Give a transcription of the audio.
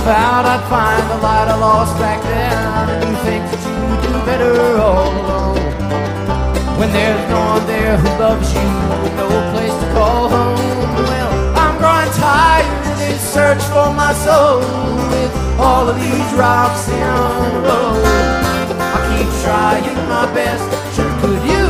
about I'd find the light I lost back then, and you think that you do better all alone. When there's no one there who loves you, no place to call home. Well, I'm growing tired of this search for my soul, with all of these rocks in a row. I keep trying my best, sure could you